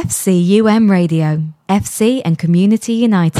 FCUM Radio, FC and Community United.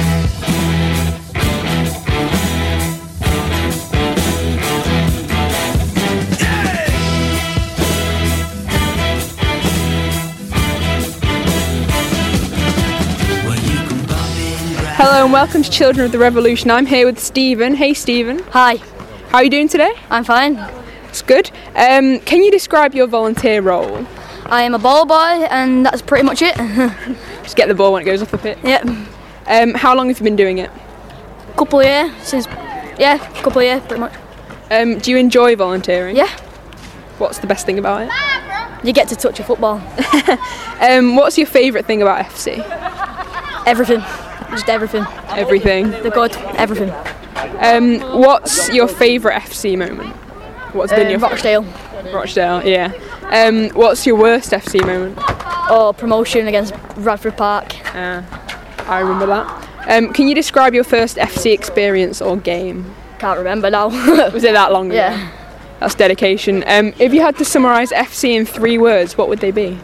Hello and welcome to Children of the Revolution. I'm here with Stephen. Hey Stephen. Hi. How are you doing today? I'm fine. It's good. Can you describe your volunteer role? I am a ball boy and that's pretty much it. Just get the ball when it goes off the pitch. Yep. How long have you been doing it? Couple of years pretty much. Do you enjoy volunteering? Yeah. What's the best thing about it? You get to touch a football. What's your favourite thing about FC? Everything. Just everything. Everything. The good. Everything. What's your favourite FC moment? What's been your Rochdale. Rochdale, yeah. What's your worst FC moment? Oh, promotion against Radford Park. I remember that. Can you describe your first FC experience or game? Can't remember now. Was it that long ago? Yeah. That's dedication. If you had to summarise FC in 3 words, what would they be?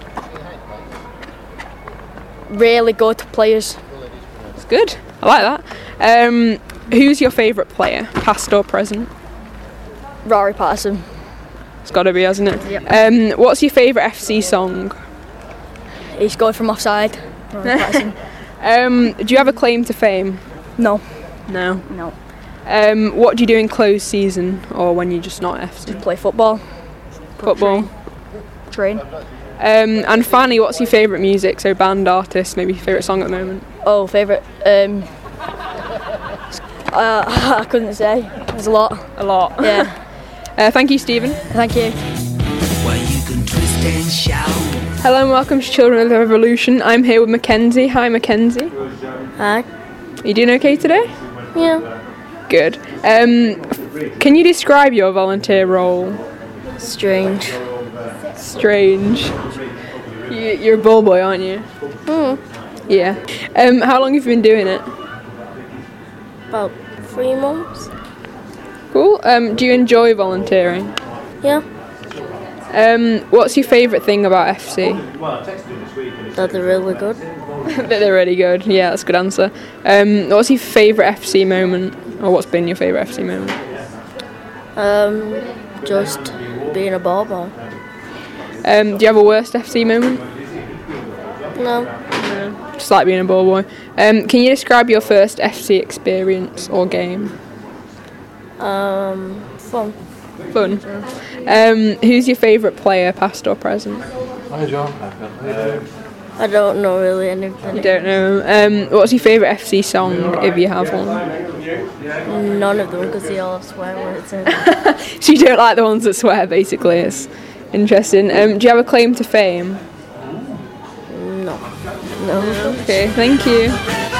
Really good players. That's good. I like that. Who's your favourite player, past or present? Rory Patterson. It's got to be, hasn't it? Yep. What's your favourite FC song? He scored from offside. Rory Patterson. Do you have a claim to fame? No. No. No. What do you do in closed season or when you're just not FC? Just play football. Football. Train. And finally, what's your favourite music? So band, artist, maybe your favourite song at the moment? Oh, favourite. I couldn't say. There's a lot. A lot. Yeah. Thank you, Stephen. Thank you. Well, you can twist and shout. Hello and welcome to Children of the Revolution. I'm here with Mackenzie. Hi, Mackenzie. Hi. Are you doing okay today? Yeah. Good. Can you describe your volunteer role? Strange. Strange. You're a ball boy, aren't you? Yeah. How long have you been doing it? About 3 months. Cool. Do you enjoy volunteering? Yeah. What's your favourite thing about FC? That they're really good. That they're really good. Yeah, that's a good answer. What's your favourite FC moment? Or what's been your favourite FC moment? Just being a ball boy. Do you have a worst FC moment? No. Just like being a ball boy. Can you describe your first FC experience or game? Fun. Fun. Who's your favourite player, past or present? Hi John. I don't know really anything. You don't know. What's your favourite FC song, if you have one? None of them because they all have swear words in it. So you don't like the ones that swear, basically. It's interesting. Do you have a claim to fame? No. No. Okay, thank you.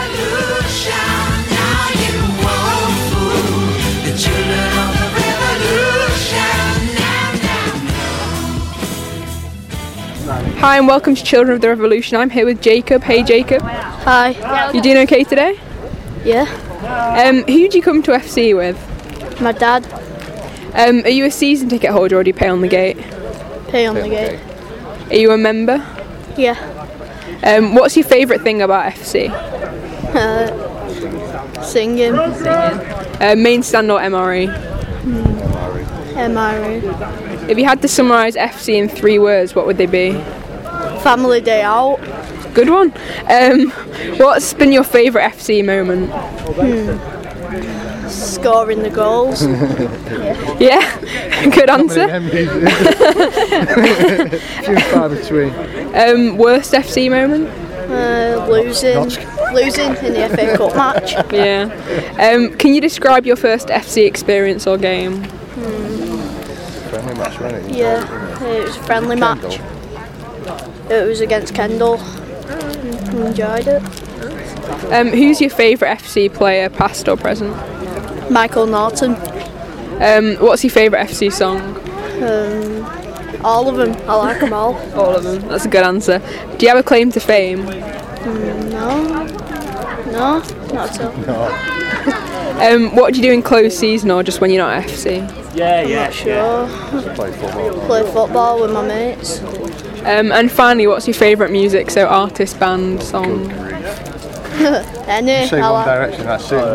Hi and welcome to Children of the Revolution. I'm here with Jacob. Hey Jacob. Hi. You doing okay today? Yeah. Who do you come to FC with? My dad. Are you a season ticket holder or do you pay on the gate? Pay on the gate. Are you a member? Yeah. What's your favourite thing about FC? Singing. Main stand or MRE? MRE. If you had to summarise FC in 3 words, what would they be? Family day out. Good one. What's been your favourite FC moment? Scoring the goals. Yeah, good answer. Few and far between. Worst FC moment? Losing in the FA Cup match. Yeah. Can you describe your first FC experience or game? Friendly match, wasn't it? Yeah, it was a friendly match. It was against Kendall. Enjoyed it. Who's your favourite FC player, past or present? Michael Norton. What's your favourite FC song? All of them. I like them all. All of them. That's a good answer. Do you have a claim to fame? No, not at all. What do you do in closed season or just when you're not at FC? I'm not sure. Play football. Play football with my mates. And finally, what's your favourite music? So artist, band, song. Any. Say One Direction, that's it.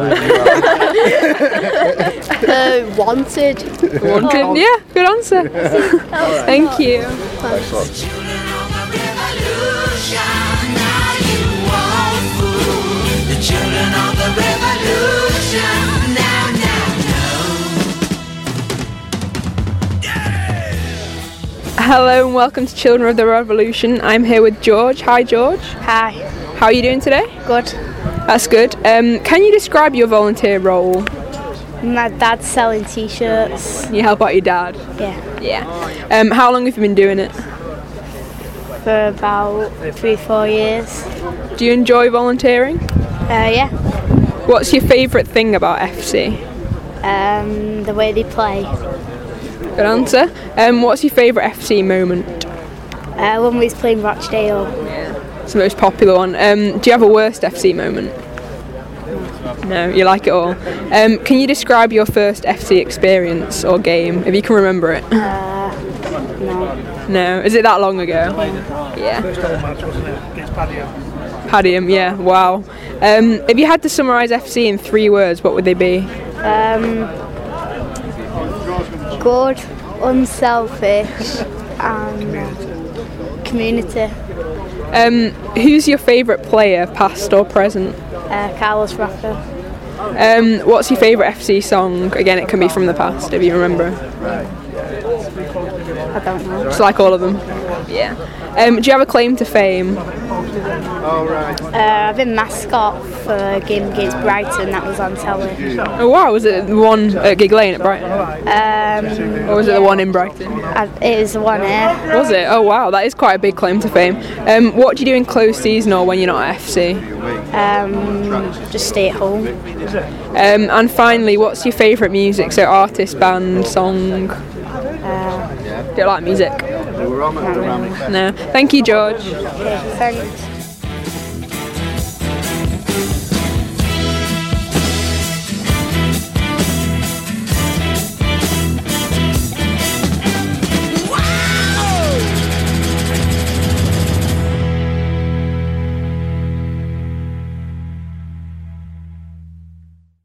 Wanted. Wanted, yeah, good answer. Thank you. Thanks a lot. Children of the revolution, now you won't fool. The children of the revolution, now know. Hello and welcome to Children of the Revolution. I'm here with George. Hi, George. Hi. How are you doing today? Good. That's good. Can you describe your volunteer role? My dad's selling t-shirts. You help out your dad. Yeah. Yeah. How long have you been doing it? For about 3-4 years. Do you enjoy volunteering? Yeah. What's your favourite thing about FC? The way they play. Good answer. What's your favourite FC moment? When we was playing Rochdale. It's the most popular one. Do you have a worst FC moment? No, you like it all. Can you describe your first FC experience or game, if you can remember it? No. No. Is it that long ago? Yeah. Padiham, yeah. Wow. If you had to summarise FC in 3 words, what would they be? Good, unselfish, and community. Who's your favourite player, past or present? Carlos Rafa. What's your favourite FC song? Again, it can be from the past, if you remember. I don't know. Just like all of them. Yeah. Do you have a claim to fame? I've been mascot for a game against Brighton that was on telly. Oh wow, was it the one at Gig Lane at Brighton? Or was it the one in Brighton? It is the one here. Was it? Oh wow, that is quite a big claim to fame. What do you do in closed season or when you're not at FC? Just stay at home. And finally, what's your favourite music? So artist, band, song? Do you like music? No. Thank you, George. Okay, thanks.